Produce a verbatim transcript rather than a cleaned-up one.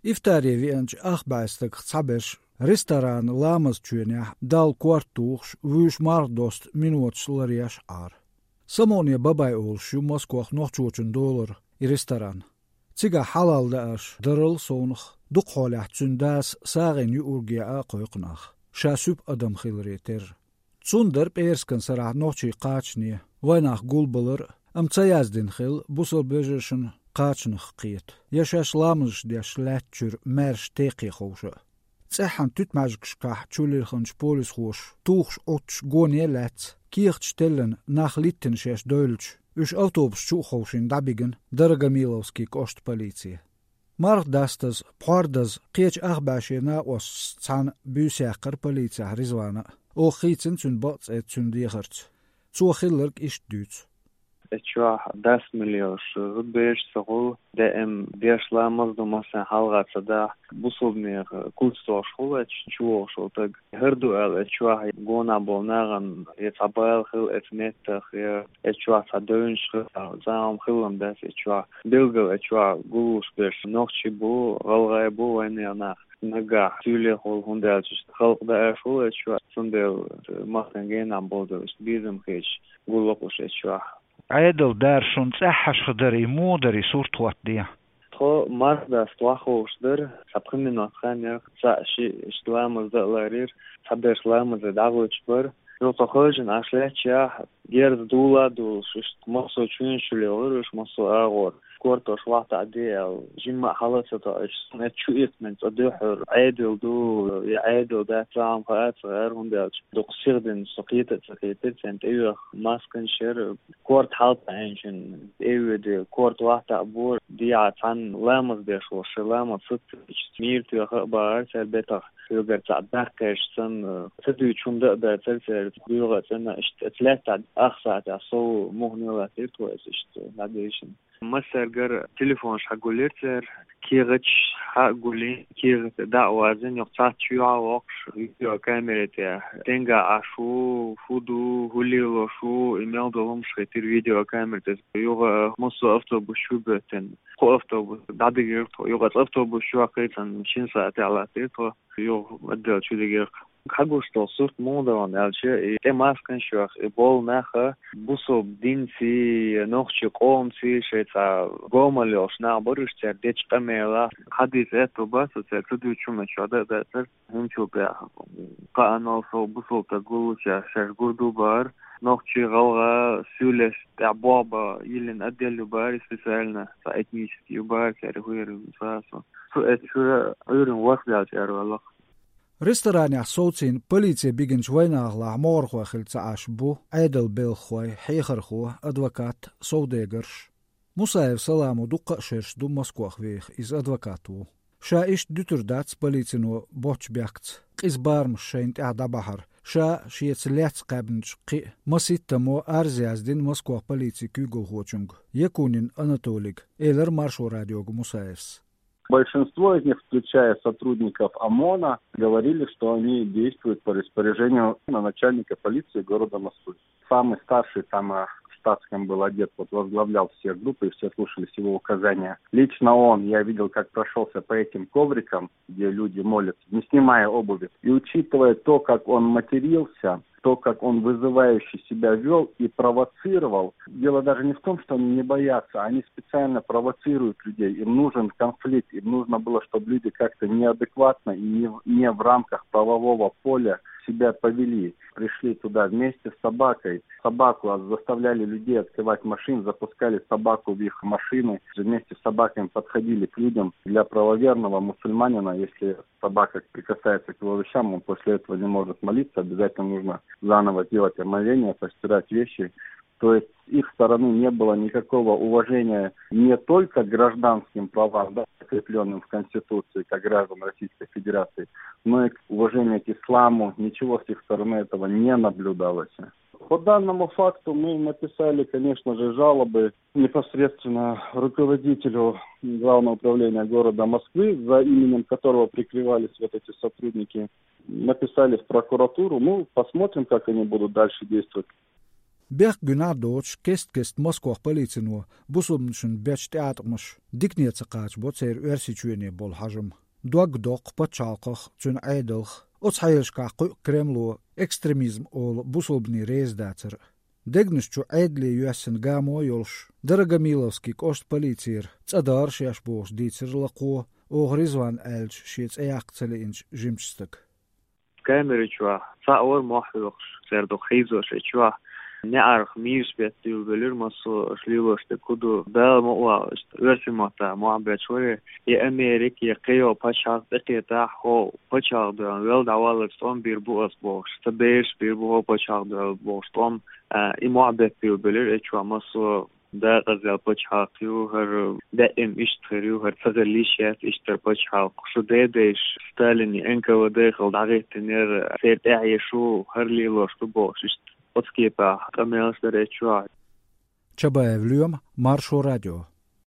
Iftārie vienč ahbēstak cabeš restorāna lāmas čuenjā dal kvartūks vūš mardost minūtes larieš ār. Samonie babai ulšu Moskvah nohčočun dollar i restorāna. Ciga halal dāš darıl sonux duqholях cündās sāgin yu urgia āqoyqnaq. Šāsup adam xilrieter. Cundar pērskan sarā nohčī qāčnie vainaq gulbalar am cayazdin xil busal bežešan qāčnaq qiet. Yaşaş lamız diaş lətçür mərş teqi xoşa. Цэхан тутмажгшках чулирханч полис хош тухш отш гоне лэц кирч телен nach litten шеш дойлч үш автобус чухошин дабиген Дорогомиловский кошт полиция. Марх дастаз пардаз қеч ахбашена ос цан бюсяқыр полиция ризвана о хитсен цун бац эт цун дихарц цу хиллерк иш дюц Ечва дас миллиош рубеж согул дм бешламаз домасан халгацада бусубнер кулстош холач чуошол так херду эл ечва гона болнаган ецабал хил этнеттах ечва садөнш заам хилам дас ечва билгел ечва гулуш беш нохчи бу галгай бу вайнена нага тюле хол хундалч халкда эшол ечва сундел махтангенам болду бизем хеч гулош ечва عيدل دار شون تحش خدري مودري صورت واتديا خو مردا استواخو شدر سبخمن نوخان شي اشتوامز دلارير سبدر سلامز داغوچ بر نو تخرجن اشلچا گرد دولا دول شست ماسو چون شلور ماسو اغور كورتو شواط عديل جمع حالته اشنت شو اسمنت ادحر عيدل دو يعيدل ده سام فات غيرهم دالش دقسيردن سقيته سقيته سنت ايوه ماسكن شير كورت حالت عينشن ايوه دي كورت واحد ابور دي عن لامز ديش وشلامز ست مير تو خبر سلبته يقدر تعبكش سن تدوي شون ده ده تلسر بيغه سنه ثلاثه اخسات صو مهنه تيتو اشت ناديشن مسرجر تليفون شغوليرتر كيرتش حقولي كيرت دعوازن يقطع تشيوا وقش فيديو كاميرته تنجا عشو فودو هوليلو شو ايميل دوم شريتر فيديو كاميرته يوغا مصو افتوبوس شوبتن خو افتوبوس دادير يوغا افتوبوس شو قيتن شين ساعه على تيتو يوغ مدل شو دير Как что сорт модон алче те маскан шох бол наха бусо динси нохчи комси шеца гомалёш на борышчер деч камела хадис это басо це туду чума чода да це хумчу бя канал со бусо та гулуча шаш гурду бар нохчи галга сюлеш та баба илен отделю бар специально за этнический бар кэргуэр сасо со это урин вахляч арвалах رستورانيا صوتين بوليسيا بيجنش ويناغ لا مورخو خلت عاشبو عيدل بيلخوي حيخرخو ادوكات سوديغرش مصايف سلامو دقة شرش دو مسكوخ ويخ إز أدوكاتو شا إش دوتر داتس بوليسينو بوش بيكت قيز بارمش شاينت اعدا بحر شا شيتس ليتس قابنش قي مسيت تمو أرزياز دين مسكوخ بوليسي كيغو خوچنگ يكونين أناتوليغ إيلر مارشو راديوغ مصايفس Большинство из них, включая сотрудников ОМОНа, говорили, что они действуют по распоряжению начальника полиции города Москвы. Самый старший там в штатском был одет, вот возглавлял все группы, и все слушались его указания. Лично он, я видел, как прошелся по этим коврикам, где люди молятся, не снимая обуви. И учитывая то, как он матерился, то, как он вызывающе себя вел и провоцировал. Дело даже не в том, что они не боятся, они специально провоцируют людей. Им нужен конфликт, им нужно было, чтобы люди как-то неадекватно и не, не в рамках правового поля себя повели. Пришли туда вместе с собакой. Собаку заставляли людей открывать машин, запускали собаку в их машины. Вместе с собаками подходили к людям. Для правоверного мусульманина, если собака прикасается к его вещам, он после этого не может молиться. Обязательно нужно заново делать омовение, постирать вещи. То есть с их стороны не было никакого уважения не только к гражданским правам, да, закрепленным в Конституции, как граждан Российской Федерации, но и к уважению к исламу. Ничего с их стороны этого не наблюдалось. По данному факту мы написали, конечно же, жалобы непосредственно руководителю Главного управления города Москвы, за именем которого прикрывались вот эти сотрудники. Написали в прокуратуру. Ну, посмотрим, как они будут дальше действовать. Bech Günadoch kest kest Moskva policino busumnšun bech teatrmash diknietsa qaach botser versichuene bol hajm. Dog dok pachalqach chun aidalch ots hayelshka Kremlo ekstremizm ol busobni reizdacer. Degnischu aidli yuasen gamo yolsh Daragamilovski kost policir tsadar shashbos dicer laqo o Rizvan elch shits eaqtseli inch jimstak. Kamerichwa sa or mohluqsh serdo khizo shechwa نعرف ميش بيتي وبلير مصو شليوش تكودو بال مقوى ورسي مطا معبت شوية يا أمريك يا قيو باشاق دقي تاحو باشاق دوان ويل دعوالك صوم بيربو أصبوش تبيش بيربو باشاق دوان بوش صوم اي معبت بيو بلير اتشوا مصو دا غزال باشاقيو هر دائم اشتغيو هر فغليشيات اشتر باشاق شو دايدش ستاليني انكا وداخل دعغيت تنير سيرت اعيشو هر ليلوش تبوش اشت Podskiepā, kam jāsdarīt švādi. Čabaev Ļom, Maršo radio.